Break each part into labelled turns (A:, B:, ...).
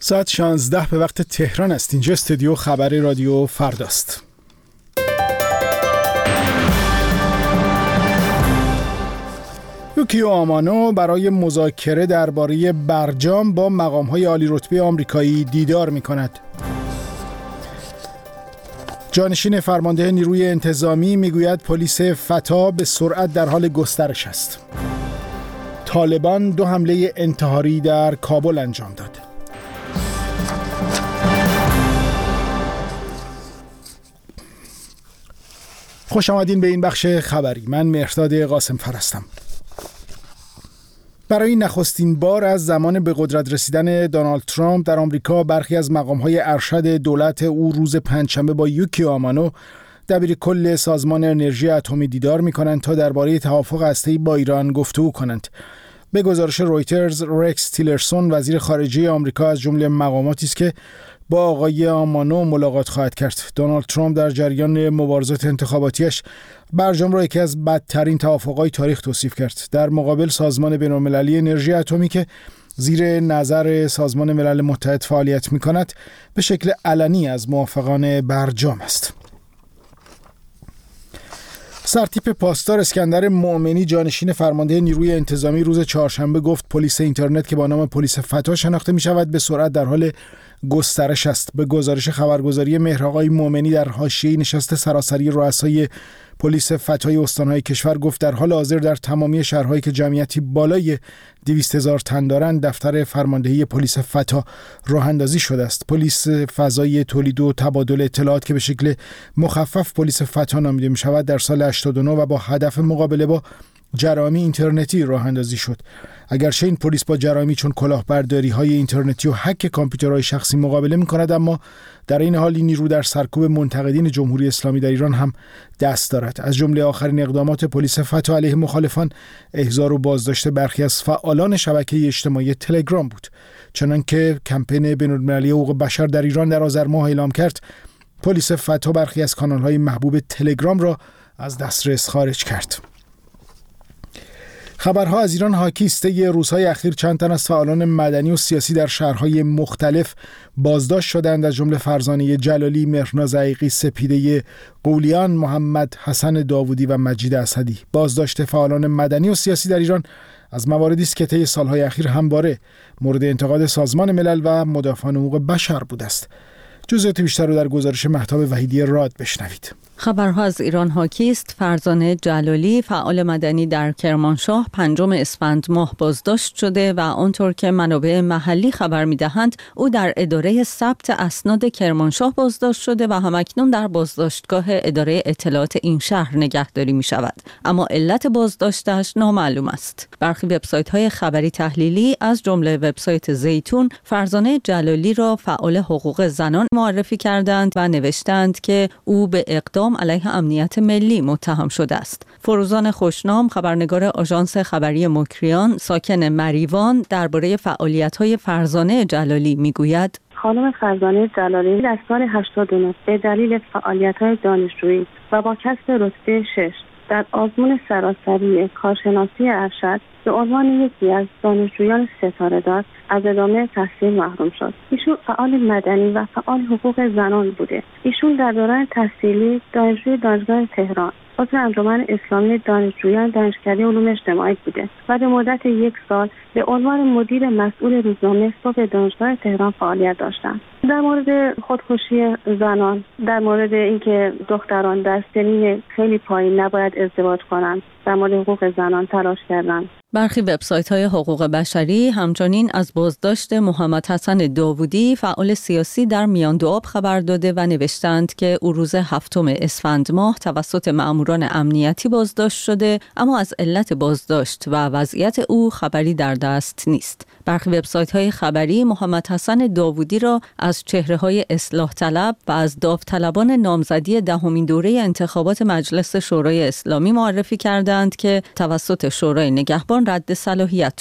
A: ساعت 16 به وقت تهران است. اینجا استودیو خبری رادیو فرداست. یوکیو آمانو برای مذاکره درباره برجام با مقام‌های عالی رتبه آمریکایی دیدار می‌کند. جانشین فرمانده نیروی انتظامی میگوید پلیس فتا به سرعت در حال گسترش است. طالبان 2 حمله انتحاری در کابل انجام داد. خوش آمدین به این بخش خبری. من مهرداد قاسم فرستم. برای نخستین بار از زمان به قدرت رسیدن دونالد ترامپ در آمریکا برخی از مقام‌های ارشد دولت او روز پنجشنبه با یوکیو آمانو دبیرکل سازمان انرژی اتمی دیدار می‌کنند تا درباره توافق هسته‌ای با ایران گفتگو کنند. به گزارش رویترز، رکس تیلرسون وزیر خارجه آمریکا از جمله مقاماتی است که با آقای آمانو ملاقات خواهد کرد. دونالد ترامپ در جریان مبارزات انتخاباتیش برجام را یکی از بدترین توافق‌های تاریخ توصیف کرد. در مقابل سازمان بین‌المللی انرژی اتمی که زیر نظر سازمان ملل متحد فعالیت می‌کند به شکل علنی از موافقان برجام است. سرتیپ پاسدار اسکندر مؤمنی جانشین فرمانده نیروی انتظامی روز چهارشنبه گفت پلیس اینترنت که با نام پلیس فتا شناخته می شود به سرعت در حال گسترش است. به گزارش خبرگزاری مهر آقای مؤمنی در حاشیه نشست سراسری رؤسای پلیس فتای استانهای کشور گفت در حال حاضر در تمامی شهرهایی که جمعیتی بالای 200,000 تن دارند دفتر فرماندهی پلیس فتا راه اندازی شده است. پلیس فضای تولید و تبادل اطلاعات که به شکل مخفف پلیس فتا نامیده می شود در سال 89 و با هدف مقابله با جرایم اینترنتی راه اندازی شد. اگرچه این پلیس با جرایمی چون کلاهبرداری های اینترنتی و هک کامپیوترهای شخصی مقابله می‌کند، اما در این حال این نیرو در سرکوب منتقدین جمهوری اسلامی در ایران هم دست دارد. از جمله آخرین اقدامات پلیس فتا علیه مخالفان احضار و بازداشت برخی از فعالان شبکه اجتماعی تلگرام بود. چنانکه کمپین بین‌المللی حقوق بشر در ایران در آذر ماه اعلام کرد پلیس فتا برخی از کانال‌های محبوب تلگرام را از دسترس خارج کرد. خبرها از ایران حاکی است. روزهای اخیر چند تن از فعالان مدنی و سیاسی در شهرهای مختلف بازداشت شدند، از جمله فرزانه جلالی، مهرناز عقیقی، سپیده قولیان، محمد حسن داوودی و مجید اسدی. بازداشت فعالان مدنی و سیاسی در ایران از مواردی است که طی سالهای اخیر همواره مورد انتقاد سازمان ملل و مدافعان حقوق بشر بوده است. جزئیات بیشتر رو در گزارش مهتاب وحیدی راد بشنوید.
B: خبرها از ایران حاکی است. فرزانه جلالی فعال مدنی در کرمانشاه 5 اسفند ماه بازداشت شده و آنطور که منابع محلی خبر می‌دهند او در اداره ثبت اسناد کرمانشاه بازداشت شده و همکنون در بازداشتگاه اداره اطلاعات این شهر نگهداری می‌شود، اما علت بازداشتش نامعلوم است. برخی وبسایت‌های خبری تحلیلی از جمله وبسایت زیتون فرزانه جلالی را فعال حقوق زنان معرفی کردند و نوشتند که او به اقدام علیه امنیت ملی متهم شده است. فروزان خوشنام خبرنگار آژانس خبری مکریان ساکن مریوان درباره فعالیت‌های فرزانه جلالی میگوید:
C: خانم فرزانه جلالی در سال 89 به دلیل فعالیت‌های دانشجویی و با کسب رتبه 6 در آزمون سراسری کارشناسی ارشد به عنوان یکی از دانشجویان ستاره‌دار از ادامه تحصیل محروم شد. ایشون فعال مدنی و فعال حقوق زنان بوده. ایشون در دوران تحصیلی دانشجوی دانشگاه تهران عضو انجمن اسلامی دانشجویان دانشکده علوم اجتماعی بوده و به مدت 1 سال به عنوان مدیر مسئول روزنامه صبح دانشگاه تهران فعالیت داشتند. در مورد خودکشی زنان، در مورد اینکه دختران در سنین خیلی پایین نباید ازدواج کنند، در مورد حقوق زنان تلاش کردند.
B: برخی وبسایت‌های حقوق بشری همچنین از بازداشت محمد حسن داوودی فعال سیاسی در میان دو آب خبر داده و نوشتند که او روز 7 اسفند ماه توسط مأموران امنیتی بازداشت شده، اما از علت بازداشت و وضعیت او خبری در دست نیست. برخی وبسایت‌های خبری محمد حسن داوودی را از چهره‌های اصلاح طلب و از داوطلبان نامزدی 10مین دوره انتخابات مجلس شورای اسلامی معرفی کردند که توسط شورای نگهبان رد صلاحیت شد.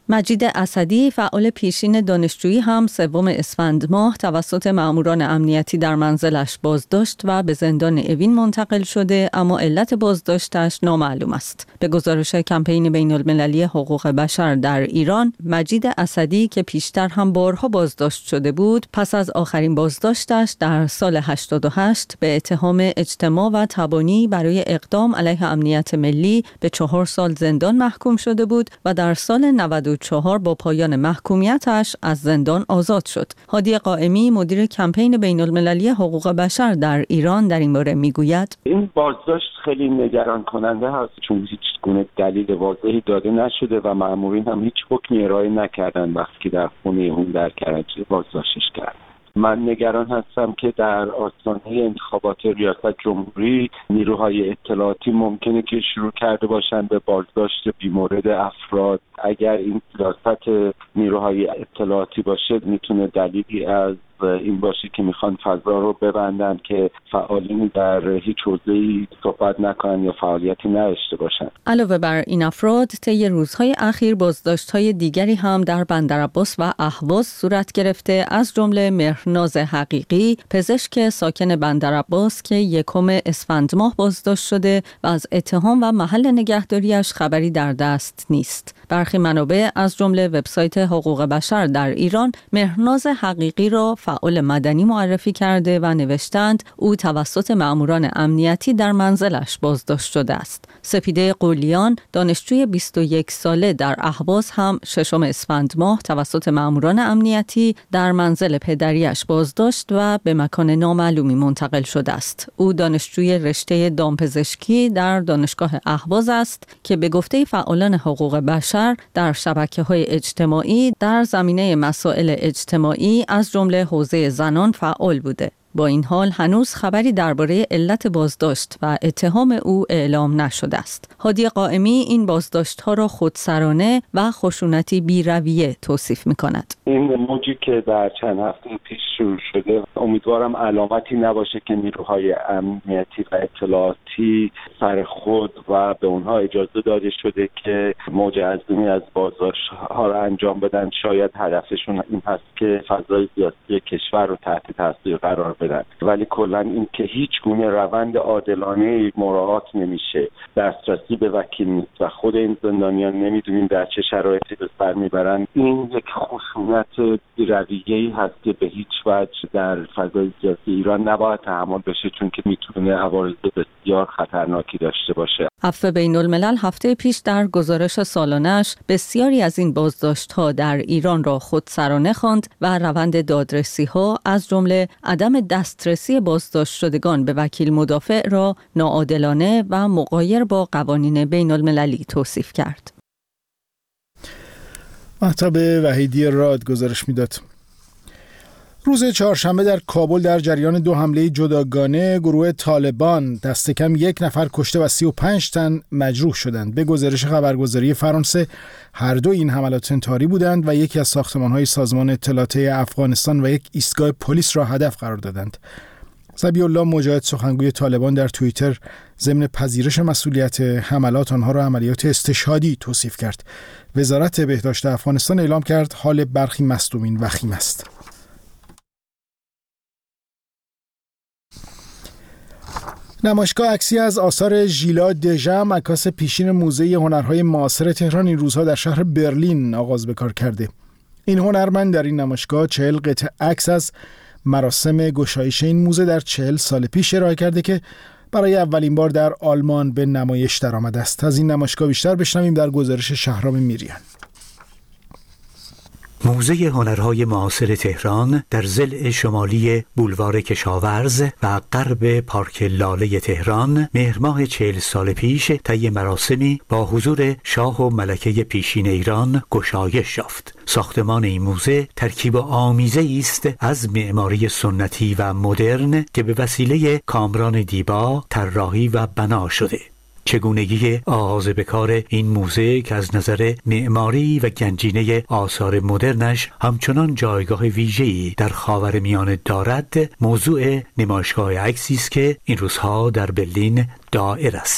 B: مجید اسدی فعال پیشین دانشجویی هم 3 اسفند ماه توسط مأموران امنیتی در منزلش بازداشت و به زندان اوین منتقل شده، اما علت بازداشتش نامعلوم است. به گزارش کمپین بین‌المللی حقوق بشر در ایران، مجید اسدی که پیشتر هم بارها بازداشت شده بود، پس از آخرین بازداشتش در سال 88 به اتهام اجتماع و تبانی برای اقدام علیه امنیت ملی به 4 سال زندان محکوم شده بود و در سال 94 با پایان محکومیتش از زندان آزاد شد. هادی قائمی مدیر کمپین بین‌المللی حقوق بشر در ایران در این باره میگوید:
D: این بازداشت خیلی نگران کننده هست، چون هیچ گونه دلیل واضحی داده نشده و مأمورین هم هیچ حکمی ارائه نکردن وقتی که در خونه اون در کرج بازداشتش کردن. من نگران هستم که در آستانه انتخابات ریاست جمهوری نیروهای اطلاعاتی ممکنه که شروع کرده باشن به بازداشت بیمورد افراد. اگر این سیاست نیروهای اطلاعاتی باشه، میتونه دلیلی از این باشه که میخوان فضا رو ببندن که فعالین در هیچ حوزه‌ای صحبت نکنن یا فعالیتی نداشته باشن.
B: علاوه بر این افراد، طی روزهای اخیر بازداشت‌های دیگری هم در بندرعباس و اهواز صورت گرفته، از جمله مهرناز حقیقی، پزشک ساکن بندرعباس که 1 اسفند ماه بازداشت شده و از اتهام و محل نگهداریش خبری در دست نیست. برخی منابع از جمله وبسایت حقوق بشر در ایران مهرناز حقیقی را فعال مدنی معرفی کرده و نوشتند او توسط مأموران امنیتی در منزلش بازداشت شده است. سپیده قلیان، دانشجوی 21 ساله در اهواز، هم 6 اسفند ماه توسط مأموران امنیتی در منزل پدریش بازداشت و به مکان نامعلومی منتقل شده است. او دانشجوی رشته دامپزشکی در دانشگاه اهواز است که به گفته فعالان حقوق بشر در شبکه‌های اجتماعی در زمینه مسائل اجتماعی از جمله حوزه زنان فعال بوده. با این حال هنوز خبری درباره علت بازداشت و اتهام او اعلام نشده است. هادی قائمی این بازداشت‌ها را خودسرانه و خشونتی بی‌رویه توصیف می‌کند.
D: این موجی که در چند هفته پیش شروع شده، امیدوارم علامتی نباشه که نیروهای امنیتی و اطلاعاتی سر خود و به اونها اجازه داده شده که موج عظیمی از بازداشت‌ها را انجام بدن. شاید هدفشون این هست که فضای سیاسی کشور رو تحت تاثیر قرار بدن، ولی کلا این که هیچ گونه روند عادلانه مراعات نمیشه، دسترسی به وکیل نیست و خود این زندانیان نمیدونیم در چه شرایطی به سر میبرن. این یک خشونت بی‌رویه‌ای هست که به هیچ وجه در فضای سیاسی ایران نباید تحمل بشه، چون که میتونه عوارض بسیار خطرناکی داشته باشه.
B: عفو بین‌الملل هفته پیش در گزارش سالانه‌اش بسیاری از این بازداشت‌ها در ایران را خودسرانه خواند و روند دادرسی‌ها از جمله عدم دسترسی بازداشت شدگان به وکیل مدافع را ناعادلانه و مغایر با قوانین بین‌المللی توصیف کرد.
A: مهتاب وحیدی راد گزارش میداد. روز چهارشنبه در کابل در جریان 2 حمله جداگانه گروه طالبان دست کم 1 نفر کشته و 35 تن مجروح شدند. به گزارش خبرگزاری فرانسه، هر دو این حملات انتحاری بودند و یکی از ساختمان‌های سازمان اطلاعات افغانستان و یک ایستگاه پلیس را هدف قرار دادند. ذبیح الله مجاهد، سخنگوی طالبان، در توییتر ضمن پذیرش مسئولیت حملات آنها را عملیات استشهادی توصیف کرد. وزارت بهداشت افغانستان اعلام کرد حال برخی مصدومین وخیم است. نمایشگاه عکسی از آثار ژیلا دژم، عکاس پیشین موزه هنرهای معاصر تهران، این روزها در شهر برلین آغاز به کار کرده. این هنرمند در این نمایشگاه 40 قطعه عکس از مراسم گشایش این موزه در 40 سال پیش ارائه کرده که برای اولین بار در آلمان به نمایش درآمده است. از این نمایشگاه بیشتر بشنویم در گزارش شهرام میریان.
E: موزه هنرهای معاصر تهران در ضلع شمالی بولوار کشاورز و غرب پارک لاله تهران مهر ماه 40 سال پیش طی مراسمی با حضور شاه و ملکه پیشین ایران گشایش یافت. ساختمان این موزه ترکیب آمیزه‌ای است از معماری سنتی و مدرن که به وسیله کامران دیبا طراحی و بنا شده. چگونگی آغاز به کار این موزه که از نظر معماری و گنجینه آثار مدرنش همچنان جایگاه ویژه‌ای در خاورمیانه دارد، موضوع نمایشگاه عکسی است که این روزها در برلین دائر است.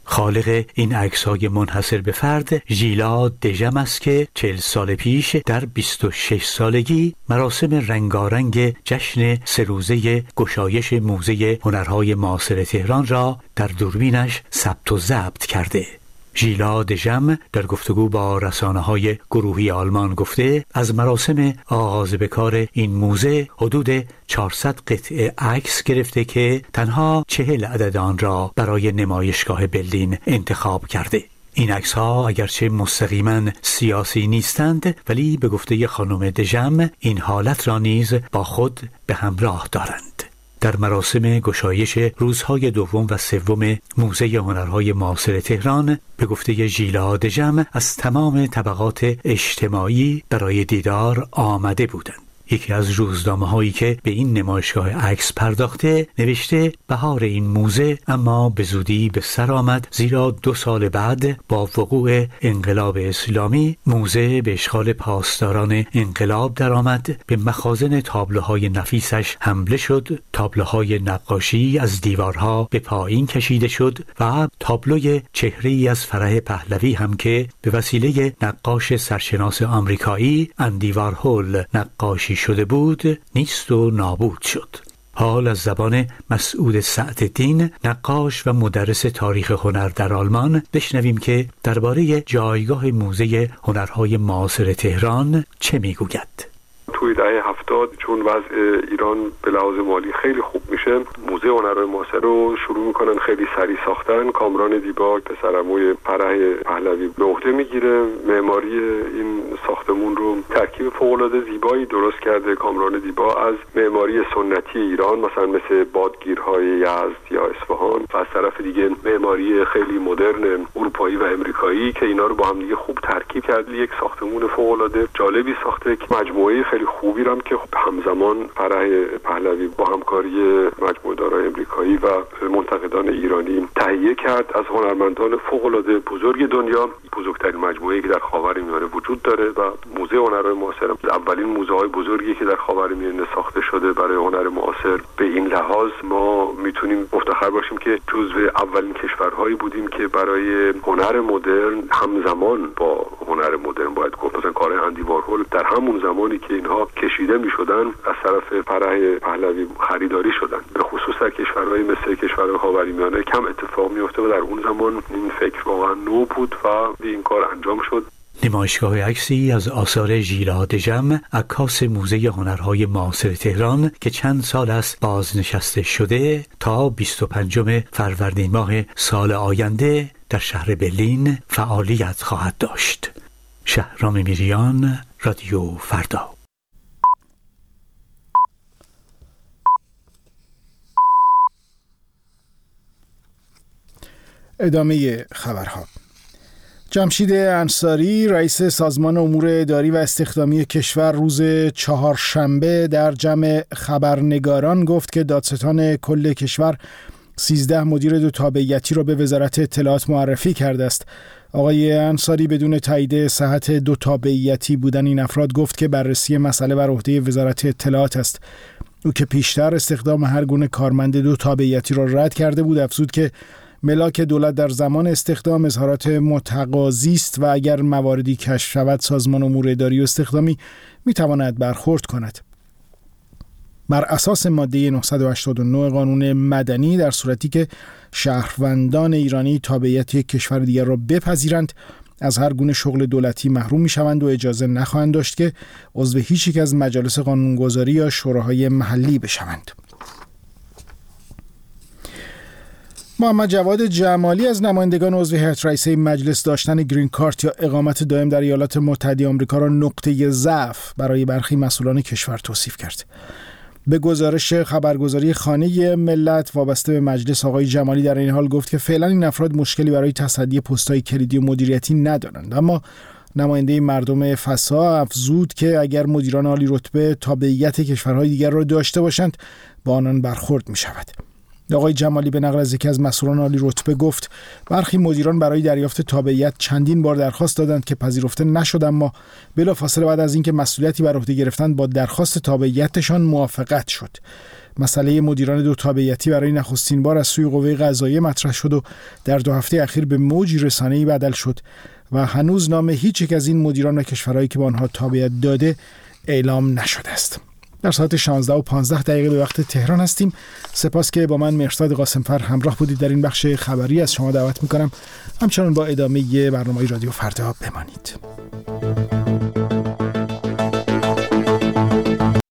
E: خالق این عکس‌های منحصر به فرد ژیلا دژم است که 40 سال پیش در 26 سالگی مراسم رنگارنگ جشن 3 روزه گشایش موزه هنرهای معاصر تهران را در دوربینش ثبت و ضبط کرده. ژیلا دژم در گفتگو با رسانه‌های گروهی آلمان گفته از مراسم آغاز به کار این موزه حدود 400 قطعه عکس گرفته که تنها 40 عدد آن را برای نمایشگاه برلین انتخاب کرده. این عکس‌ها اگرچه مستقیما سیاسی نیستند ولی به گفته خانم دژم این حالت را نیز با خود به همراه دارند. در مراسم گشایش روزهای دوم و سوم موزه هنرهای معاصر تهران به گفته ژیلا دژم از تمام طبقات اجتماعی برای دیدار آمده بودند. یکی از روزنامه‌هایی که به این نمایشگاه عکس پرداخته نوشته بهار این موزه اما به زودی به سر آمد، زیرا 2 سال بعد با وقوع انقلاب اسلامی موزه به اشغال پاسداران انقلاب درآمد. به مخازن تابلوهای نفیسش حمله شد، تابلوهای نقاشی از دیوارها به پایین کشیده شد و تابلوی چهره‌ای از فرح پهلوی هم که به وسیله نقاش سرشناس آمریکایی اندی وارهول نقاشی شده بود نیست و نابود شد. حال از زبان مسعود سعدالدین، نقاش و مدرس تاریخ هنر در آلمان، بشنویم که درباره جایگاه موزه هنرهای معاصر تهران چه میگوید.
F: توی دهه 70 چون وضع ایران به لحاظ مالی خیلی خوب میشه، موزه هنرهای معاصر رو شروع میکنن خیلی سریع ساختن. کامران دیبا پسرعموی فرح پهلوی به عهده میگیره. معماری این ساختمون رو ترکیب فوق‌العاده زیبایی درست کرده. کامران دیبا از معماری سنتی ایران مثلا مثل بادگیرهای یزد یا اصفهان و از طرف دیگه معماری خیلی مدرن اروپایی و امریکایی که اینا رو با هم دیگه خوب ترکیب کرده، یک ساختمون فوق‌العاده جالبی ساخته که مجموعه خیلی خوبی رو هم که همزمان فرح پهلوی با همکاری مجموعه دارای امریکایی و منتقدان ایرانی تهیه کرد از هنرمندان فوق‌العاده بزرگ دنیا. بزرگترین مجموعه‌ای که در خاورمیانه وجود داره و موزه هنرهای معاصر اولین موزه‌های بزرگی که در خاورمیانه ساخته شده برای هنر معاصر. به این لحاظ ما میتونیم مفتخر باشیم که جزو اولین کشورهایی بودیم که برای هنر مدرن همزمان با هنر مدرن باید گفت مثلا کارهای اندی وارهول در همون زمانی که اینها کشیده میشدن از طرف فرح پهلوی خریداری شدن. به خصوص در کشورهای مثل کشورهای خاورمیانه کم اتفاق میفته و در اون زمان این فکر واقعا نو بود و این کار انجام شد.
E: نمایشگاه عکسی از آثار ژیلا دژم، عکاس موزه هنرهای معاصر تهران که چند سال است بازنشسته شده، تا 25 فروردین ماه سال آینده در شهر برلین فعالیت خواهد داشت. شهرام میریان، رادیو فردا.
A: ادامه خبرها. جمشید انصاری، رئیس سازمان امور اداری و استخدامی کشور، روز چهارشنبه در جمع خبرنگاران گفت که دادستان کل کشور 13 مدیر 2 تابعیتی را به وزارت اطلاعات معرفی کرده است. آقای انصاری بدون تایید صحت 2 تابعیتی بودن این افراد گفت که بررسی مسئله بر عهده وزارت اطلاعات است. او که پیشتر استخدام هر گونه کارمند 2 تابعیتی را رد کرده بود، افزود که ملاک دولت در زمان استخدام اظهارات متقاضی است و اگر مواردی کشف شود سازمان امور اداری و استخدامی میتواند برخورد کند. بر اساس ماده 989 قانون مدنی، در صورتی که شهروندان ایرانی تابعیت یک کشور دیگر را بپذیرند، از هر گونه شغل دولتی محروم میشوند و اجازه نخواهند داشت که عضو هیچ یک از مجالس قانونگذاری یا شوراهای محلی بشوند. محمد جواد جمالی از نمایندگان عضو هیئت رئیسه مجلس داشتن گرین کارت یا اقامت دائم در ایالات متحده آمریکا را نقطه ضعف برای برخی مسئولان کشور توصیف کرد. به گزارش خبرگزاری خانه ملت وابسته به مجلس، آقای جمالی در این حال گفت که فعلا این افراد مشکلی برای تصدی پست‌های کلیدی و مدیریتی ندارند، اما نماینده مردم فسا افزود که اگر مدیران عالی رتبه تابعیت کشورهای دیگر را داشته باشند با آنان برخورد می شود. آقای جمالی به نقل از یکی از مسئولان عالی رتبه گفت برخی مدیران برای دریافت تابعیت چندین بار درخواست دادند که پذیرفته نشد، اما بلافاصله بعد از اینکه مسئولیتی بر عهده گرفتند با درخواست تابعیتشان موافقت شد. مسئله مدیران دو تابعیتی برای نخستین بار از سوی قوه قضاییه مطرح شد و در 2 هفته اخیر به موجی رسانه‌ای بدل شد و هنوز نام هیچ یک از این مدیران و کشورهایی که به آنها تابعیت داده اعلام نشده است. در ساعت 16:15 به وقت تهران هستیم. سپاس که با من مهرزاد قاسمفر همراه بودید. در این بخش خبری از شما دعوت می‌کنم همچنان با ادامه برنامه رادیو فردا بمانید.